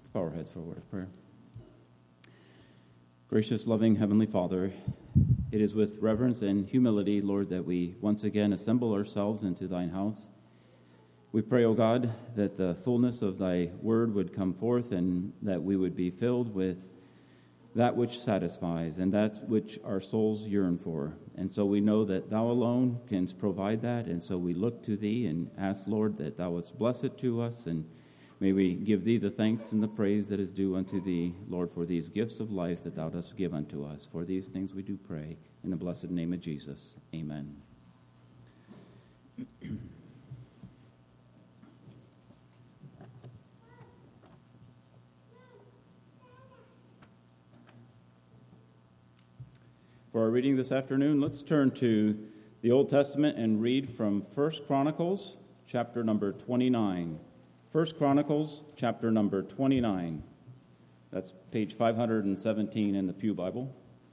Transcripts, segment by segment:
Let's bow our heads for a word of prayer. Gracious, loving Heavenly Father, it is with reverence and humility, Lord, that we once again assemble ourselves into thine house. We pray, O God, that the fullness of thy word would come forth and that we would be filled with that which satisfies and that which our souls yearn for. And so we know that thou alone canst provide that, and so we look to thee and ask, Lord, that thou wouldst bless it to us, and may we give thee the thanks and the praise that is due unto thee, Lord, for these gifts of life that thou dost give unto us. For these things we do pray in the blessed name of Jesus. Amen. For our reading this afternoon, let's turn to the Old Testament and read from 1 Chronicles, chapter number 29. 1 Chronicles, chapter number 29. That's page 517 in the Pew Bible.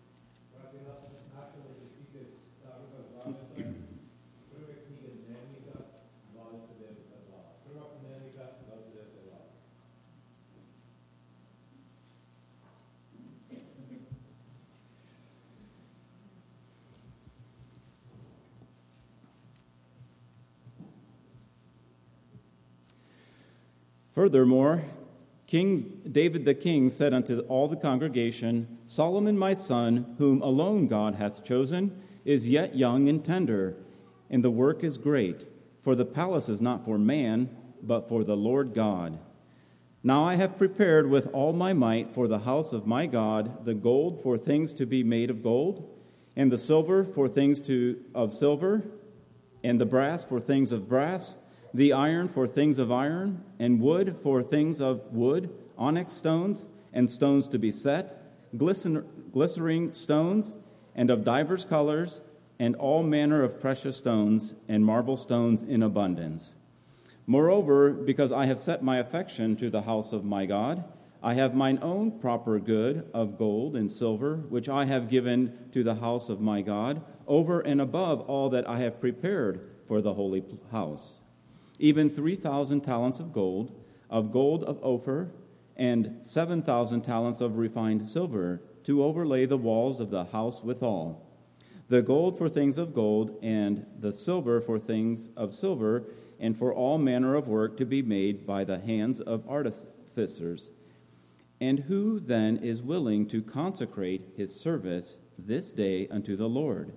Furthermore, King David the king said unto all the congregation, Solomon my son, whom alone God hath chosen, is yet young and tender, and the work is great. For the palace is not for man, but for the Lord God. Now I have prepared with all my might for the house of my God the gold for things to be made of gold, and the silver for things of silver, and the brass for things of brass, the iron for things of iron, and wood for things of wood, onyx stones, and stones to be set, glistering stones, and of divers colors, and all manner of precious stones, and marble stones in abundance. Moreover, because I have set my affection to the house of my God, I have mine own proper good of gold and silver, which I have given to the house of my God, over and above all that I have prepared for the holy house. Even 3,000 talents of gold of Ophir, and 7,000 talents of refined silver, to overlay the walls of the house withal. The gold for things of gold, and the silver for things of silver, and for all manner of work to be made by the hands of artificers. And who then is willing to consecrate his service this day unto the Lord?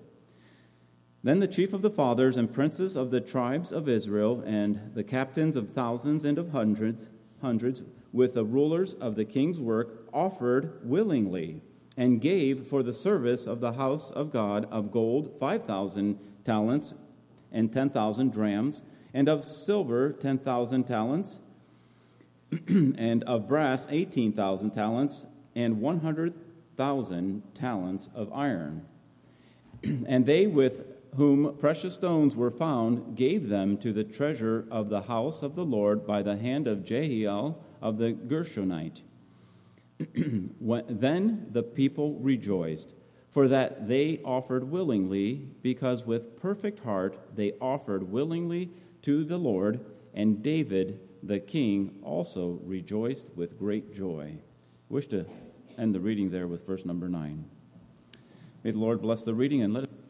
Then the chief of the fathers and princes of the tribes of Israel, and the captains of thousands and of hundreds, with the rulers of the king's work, offered willingly, and gave for the service of the house of God of gold 5,000 talents and 10,000 drams, and of silver 10,000 talents, and of brass 18,000 talents, and 100,000 talents of iron. And they with whom precious stones were found, gave them to the treasure of the house of the Lord by the hand of Jehiel of the Gershonite. Then the people rejoiced, for that they offered willingly, because with perfect heart they offered willingly to the Lord, and David the king also rejoiced with great joy. I wish to end the reading there with verse number 9. May the Lord bless the reading and let it.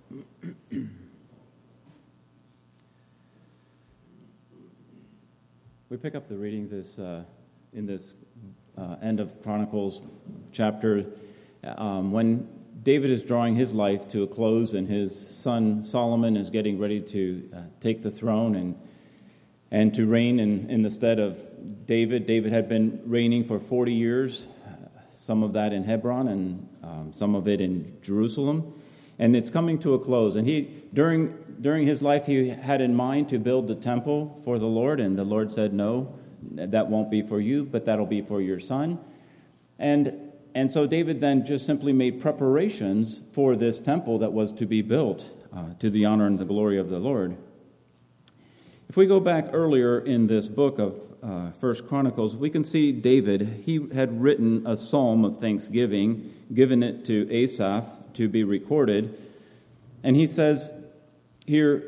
We pick up the reading in this end of Chronicles chapter when David is drawing his life to a close and his son Solomon is getting ready to take the throne and to reign in the stead of David. David had been reigning for 40 years, some of that in Hebron and some of it in Jerusalem. And it's coming to a close. And during his life, he had in mind to build the temple for the Lord. And the Lord said, no, that won't be for you, but that'll be for your son. And so David then just simply made preparations for this temple that was to be built to the honor and the glory of the Lord. If we go back earlier in this book of 1 Chronicles, we can see David, he had written a psalm of thanksgiving, given it to Asaph to be recorded. And he says here,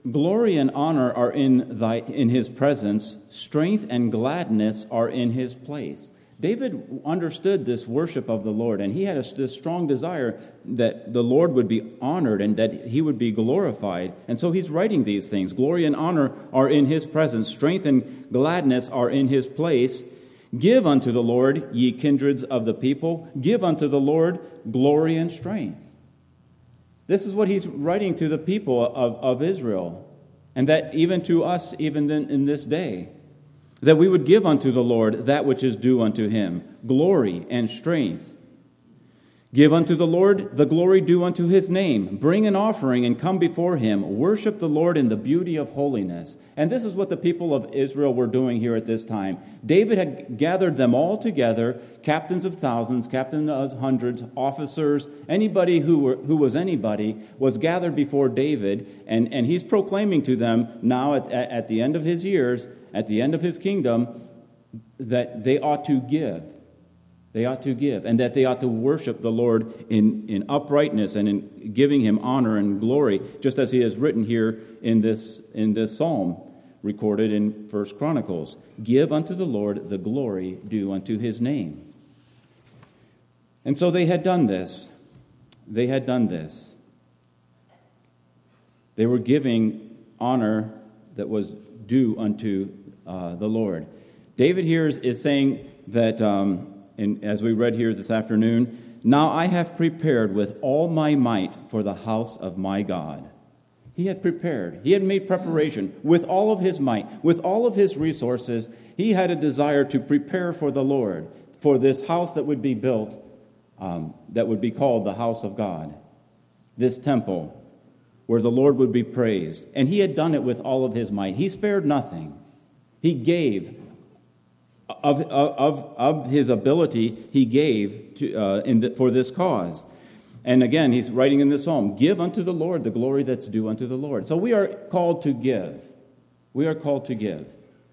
Glory and honor are in his presence. Strength and gladness are in his place. David understood this worship of the Lord, and he had this strong desire that the Lord would be honored and that he would be glorified. And so he's writing these things. Glory and honor are in his presence. Strength and gladness are in his place. Give unto the Lord, ye kindreds of the people. Give unto the Lord glory and strength. This is what he's writing to the people of Israel, and that even to us, even in this day, that we would give unto the Lord that which is due unto him, glory and strength. Give unto the Lord the glory due unto his name. Bring an offering and come before him. Worship the Lord in the beauty of holiness. And this is what the people of Israel were doing here at this time. David had gathered them all together, captains of thousands, captains of hundreds, officers, anybody who was anybody was gathered before David. And he's proclaiming to them now at the end of his years, at the end of his kingdom, that they ought to give. They ought to give, and that they ought to worship the Lord in uprightness and in giving him honor and glory, just as he has written here in this psalm recorded in 1 Chronicles. Give unto the Lord the glory due unto his name. And so they had done this. They had done this. They were giving honor that was due unto the Lord. David here is saying that, and as we read here this afternoon, now I have prepared with all my might for the house of my God. He had prepared. He had made preparation with all of his might, with all of his resources. He had a desire to prepare for the Lord, for this house that would be built, that would be called the house of God, this temple where the Lord would be praised. And he had done it with all of his might. He spared nothing. He gave of his ability. He gave for this cause. And again, he's writing in this psalm, give unto the Lord the glory that's due unto the Lord. So we are called to give. We are called to give.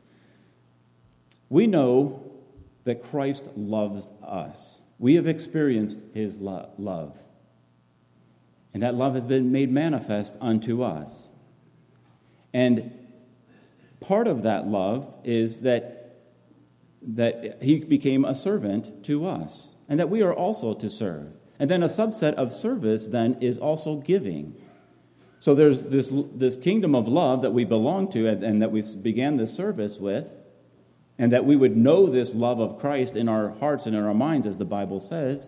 We know that Christ loves us. We have experienced his love. And that love has been made manifest unto us. And part of that love is that he became a servant to us, and that we are also to serve. And then a subset of service then is also giving. So there's this kingdom of love that we belong to and that we began this service with, and that we would know this love of Christ in our hearts and in our minds, as the Bible says.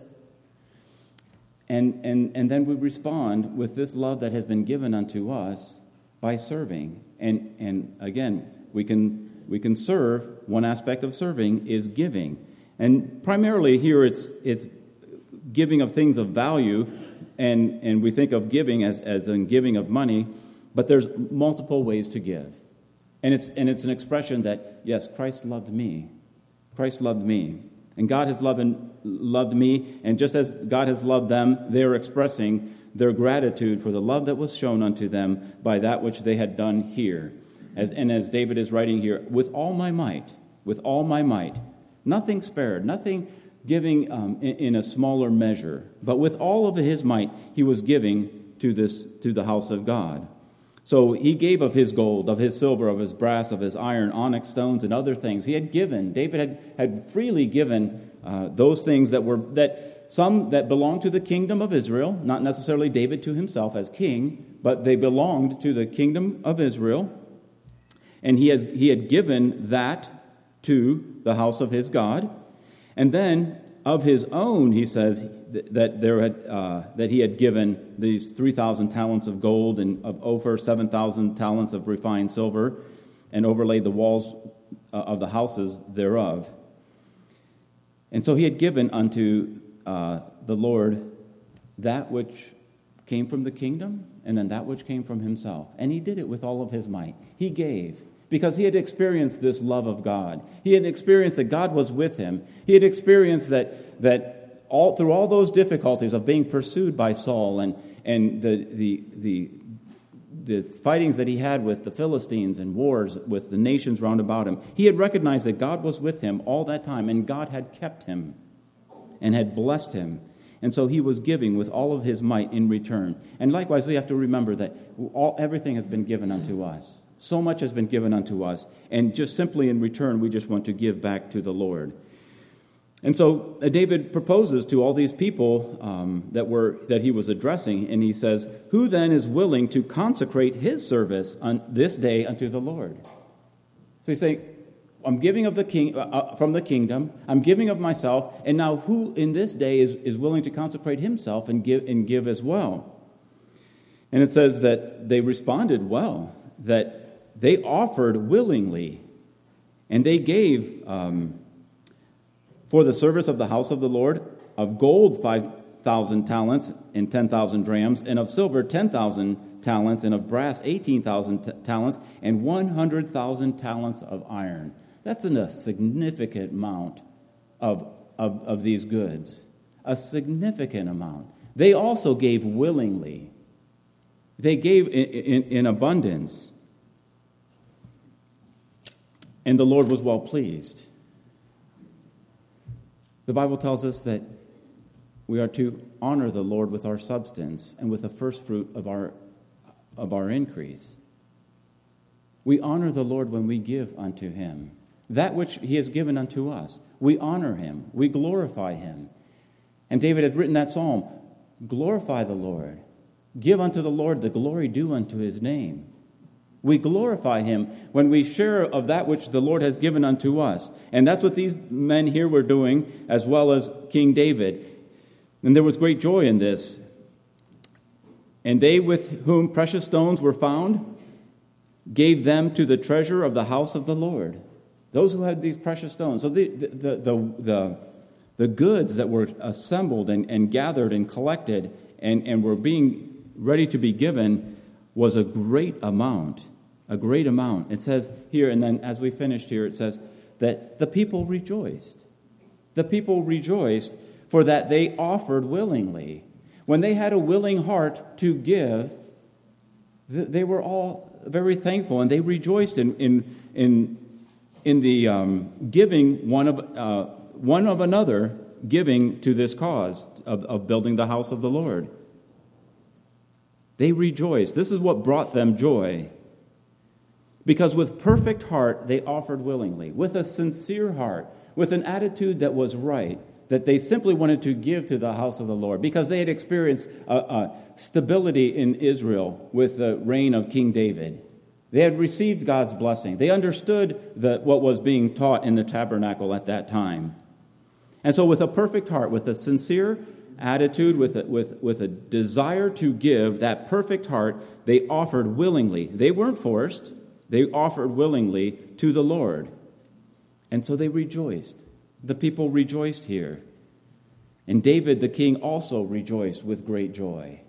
And then we respond with this love that has been given unto us by serving. And again, we can serve. One aspect of serving is giving. And primarily here it's giving of things of value, and we think of giving as in giving of money, but there's multiple ways to give. And it's an expression that, yes, Christ loved me. Christ loved me. And God has loved me, and just as God has loved them, they're expressing their gratitude for the love that was shown unto them by that which they had done here. As David is writing here, with all my might, nothing spared, nothing giving in a smaller measure, but with all of his might, he was giving to the house of God. So he gave of his gold, of his silver, of his brass, of his iron, onyx stones, and other things. He had given. David had freely given those things some that belonged to the kingdom of Israel, not necessarily David to himself as king, but they belonged to the kingdom of Israel. And he had given that to the house of his God. And then of his own, he says that he had given these 3,000 talents of gold and of Ophir 7,000 talents of refined silver, and overlaid the walls of the houses thereof. And so he had given unto the Lord that which came from the kingdom, and then that which came from himself. And he did it with all of his might. He gave, because he had experienced this love of God. He had experienced that God was with him. He had experienced that through all those difficulties of being pursued by Saul and the fightings that he had with the Philistines and wars with the nations round about him, he had recognized that God was with him all that time, and God had kept him and had blessed him. And so he was giving with all of his might in return. And likewise, we have to remember that everything has been given unto us. So much has been given unto us. And just simply in return, we just want to give back to the Lord. And so David proposes to all these people that he was addressing, and he says, "Who then is willing to consecrate his service on this day unto the Lord?" So he's saying, I'm giving of the king from the kingdom. I'm giving of myself, and now who in this day is willing to consecrate himself and give as well? And it says that they responded well, that they offered willingly, and they gave for the service of the house of the Lord of gold 5,000 talents and 10,000 drams, and of silver 10,000 talents, and of brass 18,000 talents, and 100,000 talents of iron. That's a significant amount of these goods. A significant amount. They also gave willingly. They gave in abundance. And the Lord was well pleased. The Bible tells us that we are to honor the Lord with our substance and with the first fruit of our increase. We honor the Lord when we give unto him that which he has given unto us. We honor him. We glorify him. And David had written that psalm, glorify the Lord. Give unto the Lord the glory due unto his name. We glorify him when we share of that which the Lord has given unto us. And that's what these men here were doing, as well as King David. And there was great joy in this. And they with whom precious stones were found gave them to the treasure of the house of the Lord. Those who had these precious stones. So the goods that were assembled and gathered and collected and were being ready to be given was a great amount. A great amount. It says here, and then as we finished here, it says that the people rejoiced. The people rejoiced for that they offered willingly. When they had a willing heart to give, they were all very thankful, and they rejoiced in the giving one of another, giving to this cause of building the house of the Lord. They rejoiced. This is what brought them joy. Because with perfect heart, they offered willingly, with a sincere heart, with an attitude that was right, that they simply wanted to give to the house of the Lord, because they had experienced stability in Israel with the reign of King David. They had received God's blessing. They understood what was being taught in the tabernacle at that time. And so with a perfect heart, with a sincere attitude, with a desire to give, that perfect heart, they offered willingly. They weren't forced. They offered willingly to the Lord. And so they rejoiced. The people rejoiced here. And David the king also rejoiced with great joy.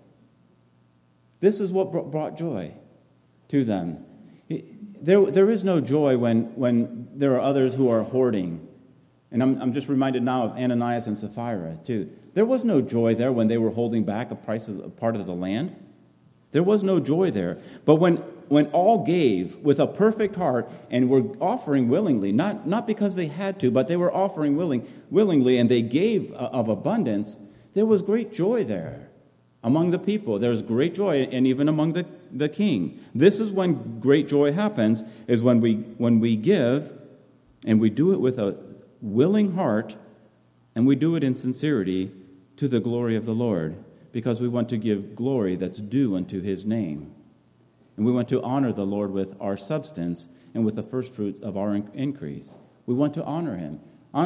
This is what brought joy to them. There is no joy when there are others who are hoarding. And I'm just reminded now of Ananias and Sapphira, too. There was no joy there when they were holding back a part of the land. There was no joy there. But when all gave with a perfect heart and were offering willingly, not because they had to, but they were offering willingly, and they gave of abundance, there was great joy there among the people. There's great joy, and even among the king. This is when great joy happens, is when we give, and we do it with a willing heart, and we do it in sincerity to the glory of the Lord, because we want to give glory that's due unto his name. And we want to honor the Lord with our substance and with the first fruit of our increase. We want to honor him.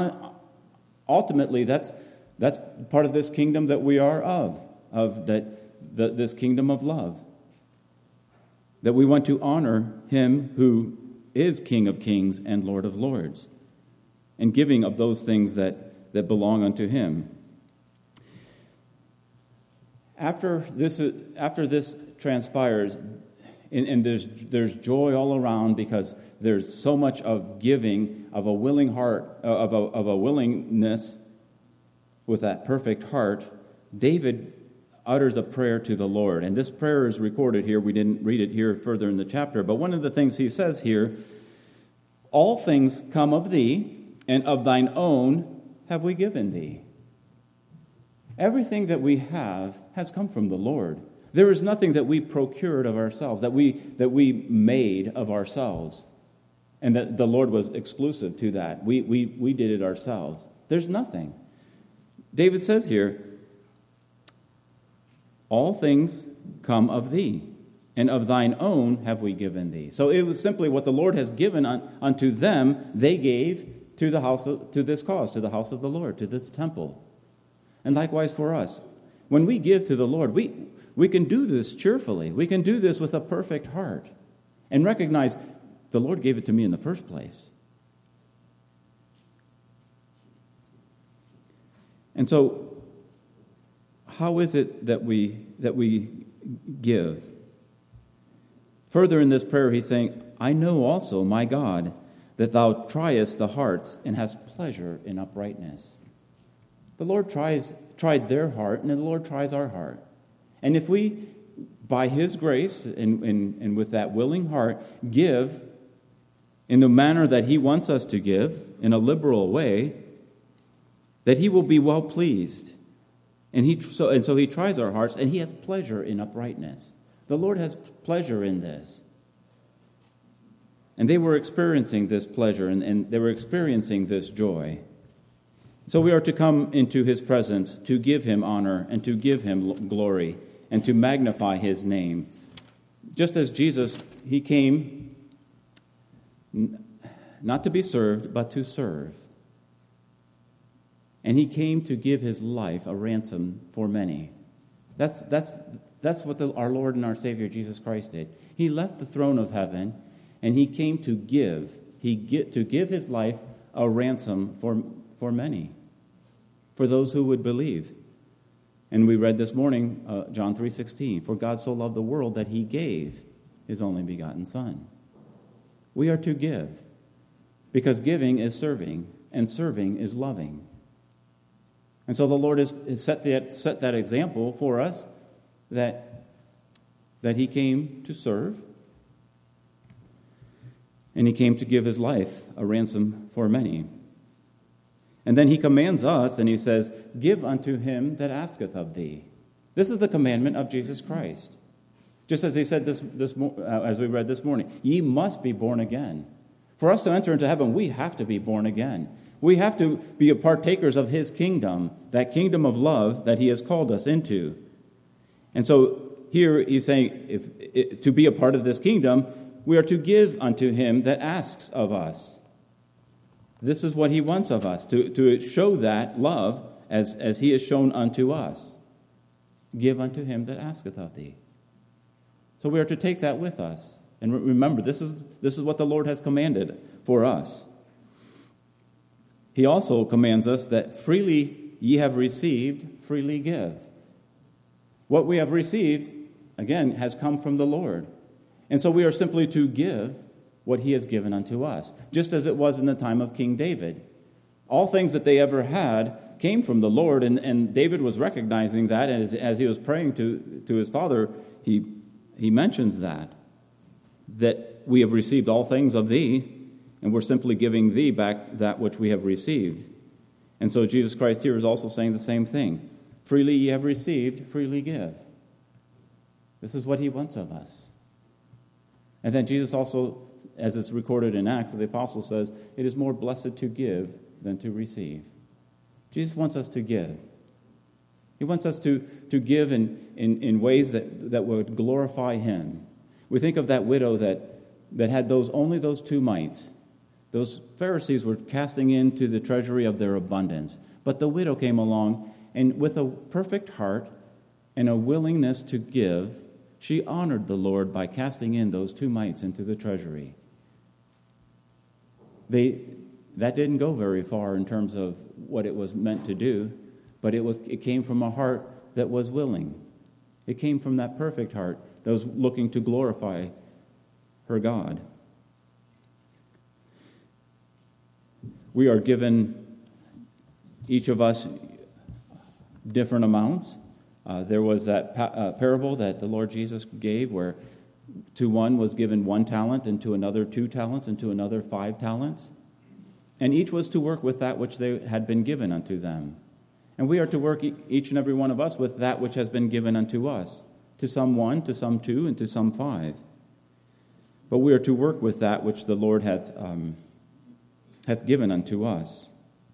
Ultimately, that's part of this kingdom that we are of this kingdom of love. That we want to honor him who is King of kings and Lord of lords, and giving of those things that belong unto him. After this transpires, and there's joy all around, because there's so much of giving, of a willing heart, of a willingness with that perfect heart. David utters a prayer to the Lord, and this prayer is recorded here. We didn't read it here further in the chapter, but one of the things he says here: all things come of thee, and of thine own have we given thee. Everything that we have has come from the Lord. There is nothing that we procured of ourselves, that we made of ourselves, and that the Lord was exclusive to that. We did it ourselves. There's nothing. David says here, all things come of thee, and of thine own have we given thee. So it was simply what the Lord has given unto them, they gave to the house to this cause, to the house of the Lord, to this temple. And likewise for us. When we give to the Lord, we can do this cheerfully. We can do this with a perfect heart and recognize the Lord gave it to me in the first place. And so, how is it that we give? Further in this prayer, he's saying, I know also, my God, that thou triest the hearts and hast pleasure in uprightness. The Lord tried their heart, and the Lord tries our heart. And if we, by his grace and with that willing heart, give in the manner that he wants us to give, in a liberal way, that he will be well pleased. And so he tries our hearts, and he has pleasure in uprightness. The Lord has pleasure in this. And they were experiencing this pleasure, and they were experiencing this joy. So we are to come into his presence to give him honor and to give him glory and to magnify his name. Just as Jesus, he came not to be served, but to serve. And he came to give his life a ransom for many. That's what our Lord and our Savior Jesus Christ did. He left the throne of heaven, and he came to give. To give his life a ransom for many, for those who would believe. And we read this morning, John 3:16, for God so loved the world that he gave his only begotten Son. We are to give, because giving is serving, and serving is loving. And so the Lord has set that example for us, that he came to serve, and he came to give his life a ransom for many. And then he commands us, and he says, give unto him that asketh of thee. This is the commandment of Jesus Christ. Just as he said as we read this morning, ye must be born again. For us to enter into heaven, we have to be born again. We have to be partakers of his kingdom, that kingdom of love that he has called us into. And so here he's saying, to be a part of this kingdom, we are to give unto him that asks of us. This is what he wants of us, to show that love as he has shown unto us. Give unto him that asketh of thee. So we are to take that with us. And remember, this is what the Lord has commanded for us. He also commands us that freely ye have received, freely give. What we have received, again, has come from the Lord. And so we are simply to give what he has given unto us, just as it was in the time of King David. All things that they ever had came from the Lord, and David was recognizing that, and as he was praying to his father, he mentions that we have received all things of thee, and we're simply giving thee back that which we have received. And so Jesus Christ here is also saying the same thing. Freely ye have received, freely give. This is what he wants of us. And then Jesus also, as it's recorded in Acts, the apostle says, it is more blessed to give than to receive. Jesus wants us to give. He wants us to give in ways that would glorify him. We think of that widow that had only those 2 mites. Those Pharisees were casting into the treasury of their abundance. But the widow came along, and with a perfect heart and a willingness to give, she honored the Lord by casting in those 2 mites into the treasury. That didn't go very far in terms of what it was meant to do, but it came from a heart that was willing. It came from that perfect heart that was looking to glorify her God. We are given, each of us, different amounts. There was that parable that the Lord Jesus gave where to one was given 1 talent, and to another 2 talents, and to another 5 talents. And each was to work with that which they had been given unto them. And we are to work, each and every one of us, with that which has been given unto us. To some 1, to some 2, and to some 5. But we are to work with that which the Lord hath given unto us.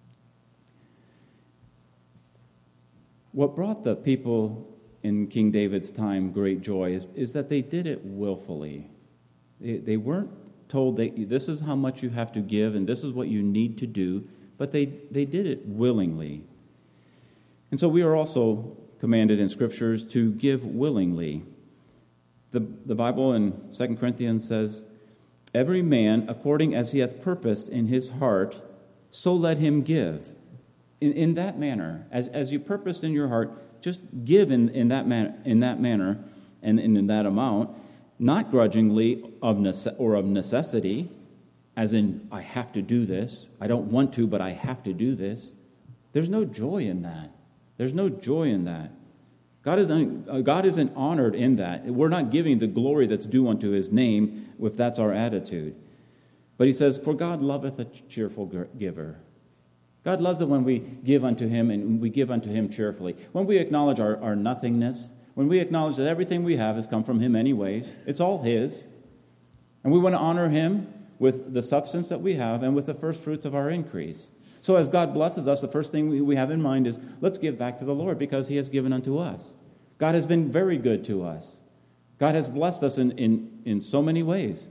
What brought the people in King David's time great joy is that they did it willfully. They weren't told that this is how much you have to give and this is what you need to do, but they did it willingly. And so we are also commanded in Scriptures to give willingly. The Bible in 2 Corinthians says, "Every man according as he hath purposed in his heart, so let him give." In that manner, as you purposed in your heart, just give in that manner and in that amount, not grudgingly of necessity, as in, I have to do this. I don't want to, but I have to do this. There's no joy in that. There's no joy in that. God isn't honored in that. We're not giving the glory that's due unto his name if that's our attitude. But he says, "For God loveth a cheerful giver." God loves it when we give unto him and we give unto him cheerfully. When we acknowledge our nothingness, when we acknowledge that everything we have has come from him anyways, it's all his. And we want to honor him with the substance that we have and with the first fruits of our increase. So as God blesses us, the first thing we have in mind is, let's give back to the Lord because he has given unto us. God has been very good to us. God has blessed us in so many ways.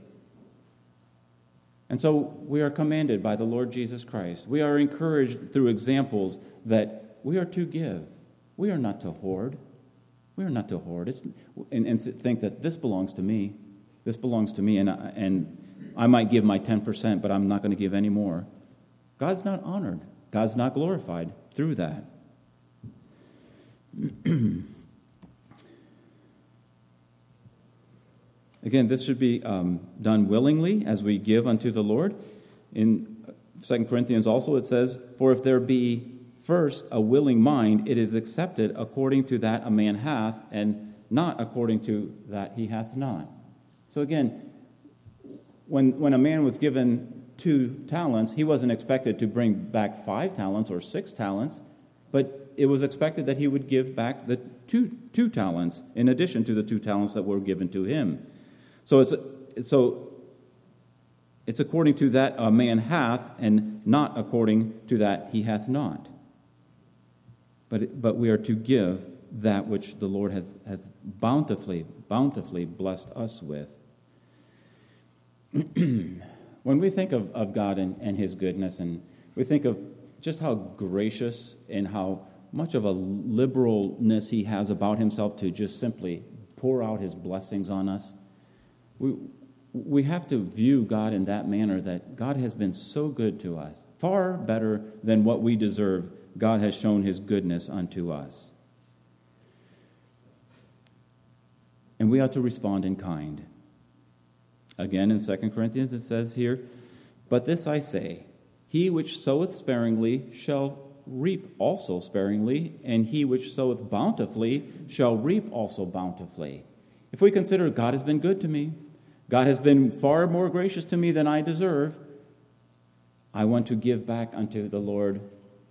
And so we are commanded by the Lord Jesus Christ. We are encouraged through examples that we are to give. We are not to hoard. We are not to hoard and think that this belongs to me. This belongs to me, and I might give my 10%, but I'm not going to give any more. God's not honored. God's not glorified through that. Again, this should be done willingly as we give unto the Lord. In 2 Corinthians also it says, "For if there be first a willing mind, it is accepted according to that a man hath, and not according to that he hath not." So again, when a man was given 2 talents, he wasn't expected to bring back 5 talents or 6 talents, but it was expected that he would give back the two talents in addition to the 2 talents that were given to him. So it's according to that a man hath, and not according to that he hath not. But we are to give that which the Lord hath bountifully blessed us with. When we think of God and his goodness, and we think of just how gracious and how much of a liberalness he has about himself to just simply pour out his blessings on us, we have to view God in that manner, that God has been so good to us, far better than what we deserve. God has shown his goodness unto us. And we ought to respond in kind. Again, in 2 Corinthians it says here, "But this I say, he which soweth sparingly shall reap also sparingly, and he which soweth bountifully shall reap also bountifully." If we consider God has been good to me, God has been far more gracious to me than I deserve, I want to give back unto the Lord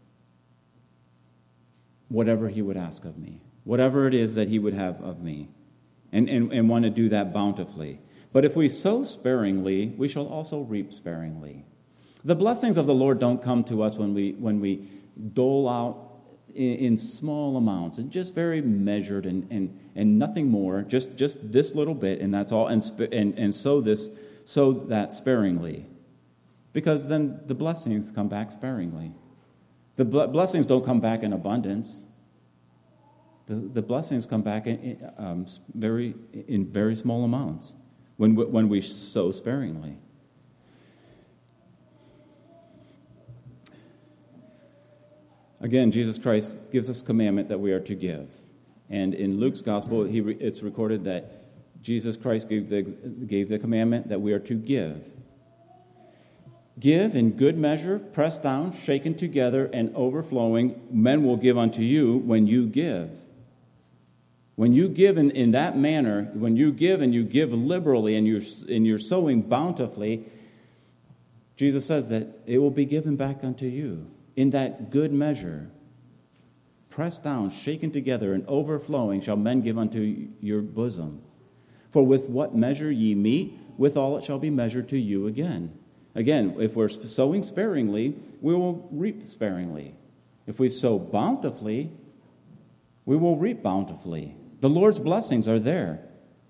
whatever he would ask of me, whatever it is that he would have of me, and want to do that bountifully. But if we sow sparingly, we shall also reap sparingly. The blessings of the Lord don't come to us when we dole out in small amounts and just very measured and nothing more, just this little bit, and that's all, and sow that sparingly, because then the blessings come back sparingly. The blessings don't come back in abundance. The blessings come back in very small amounts when we sow sparingly. Again, Jesus Christ gives us a commandment that we are to give. And in Luke's gospel, it's recorded that Jesus Christ gave the commandment that we are to give. Give in good measure, pressed down, shaken together, and overflowing, men will give unto you when you give. When you give in that manner, when you give and you give liberally and you're sowing bountifully, Jesus says that it will be given back unto you in that good measure. pressed down, shaken together, and overflowing shall men give unto your bosom. For with what measure ye meet, withal it shall be measured to you again. Again, if we're sowing sparingly, we will reap sparingly. If we sow bountifully, we will reap bountifully. The Lord's blessings are there.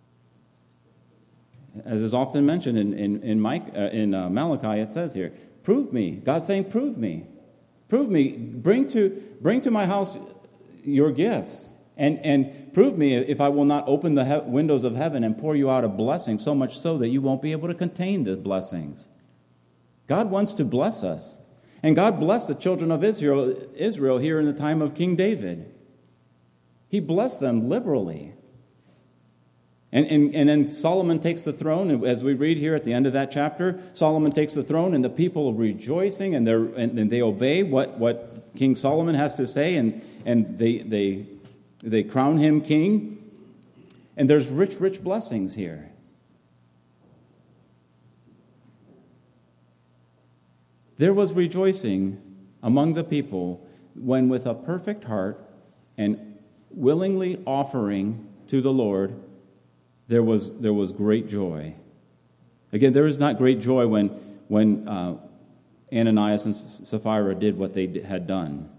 As is often mentioned in Malachi, it says here, prove me. God's saying, prove me. Prove me. Bring to my house your gifts. And prove me if I will not open the windows of heaven and pour you out a blessing, so much so that you won't be able to contain the blessings. God wants to bless us. And God blessed the children of Israel here in the time of King David. He blessed them liberally. And then Solomon takes the throne, and as we read here at the end of that chapter, Solomon takes the throne, and the people are rejoicing, and they obey what King Solomon has to say, and they crown him king. And there's rich blessings here. There was rejoicing among the people when, with a perfect heart and willingly offering to the Lord, there was great joy. Again, there is not great joy when Ananias and Sapphira did what they had done.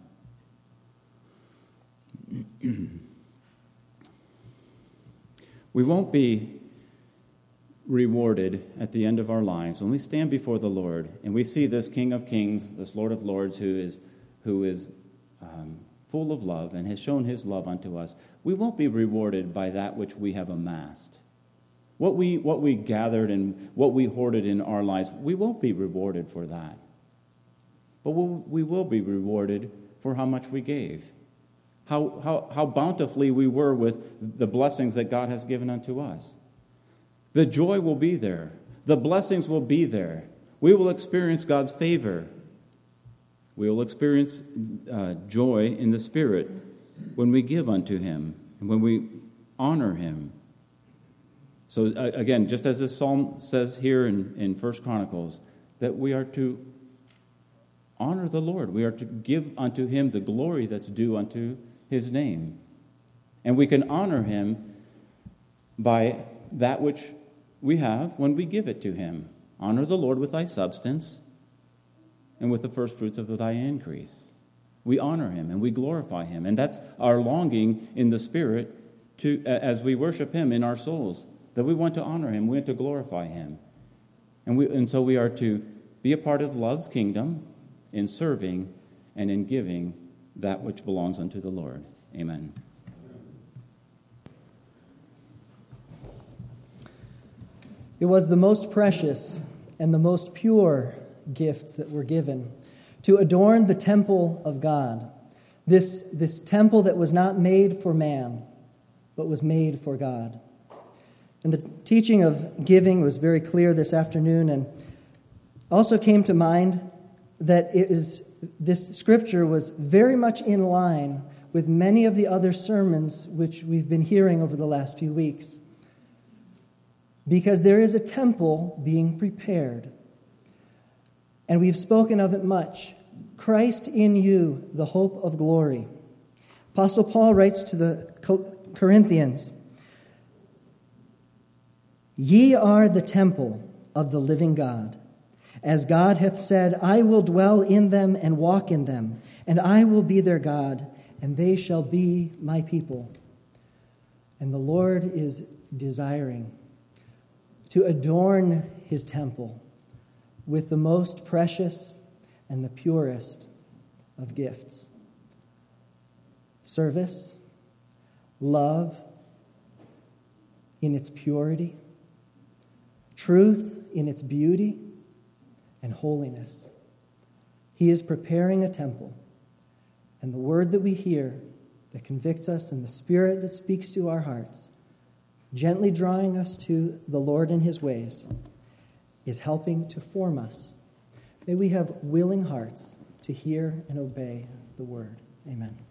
We won't be rewarded at the end of our lives when we stand before the Lord and we see this King of Kings, this Lord of Lords, who is full of love and has shown his love unto us. We won't be rewarded by that which we have amassed. What we gathered and what we hoarded in our lives, we won't be rewarded for that. But we will be rewarded for how much we gave, how bountifully we were with the blessings that God has given unto us. The joy will be there. The blessings will be there. We will experience God's favor. We will experience joy in the Spirit when we give unto him and when we honor him. So again, just as this psalm says here in 1 Chronicles, that we are to honor the Lord. We are to give unto him the glory that's due unto his name. And we can honor him by that which we have when we give it to him. Honor the Lord with thy substance and with the first fruits of thy increase. We honor him and we glorify him. And that's our longing in the Spirit as we worship him in our souls, that we want to honor him, we want to glorify him. And so we are to be a part of love's kingdom in serving and in giving that which belongs unto the Lord. Amen. It was the most precious and the most pure gifts that were given to adorn the temple of God, this temple that was not made for man, but was made for God. And the teaching of giving was very clear this afternoon, and also came to mind that this scripture was very much in line with many of the other sermons which we've been hearing over the last few weeks. Because there is a temple being prepared. And we've spoken of it much. Christ in you, the hope of glory. Apostle Paul writes to the Corinthians, Ye are the temple of the living God. As God hath said, I will dwell in them and walk in them, and I will be their God, and they shall be my people. And the Lord is desiring to adorn his temple with the most precious and the purest of gifts. Service, love in its purity, truth in its beauty, and holiness. He is preparing a temple, and the word that we hear that convicts us and the Spirit that speaks to our hearts, gently drawing us to the Lord in his ways, is helping to form us. May we have willing hearts to hear and obey the word. Amen.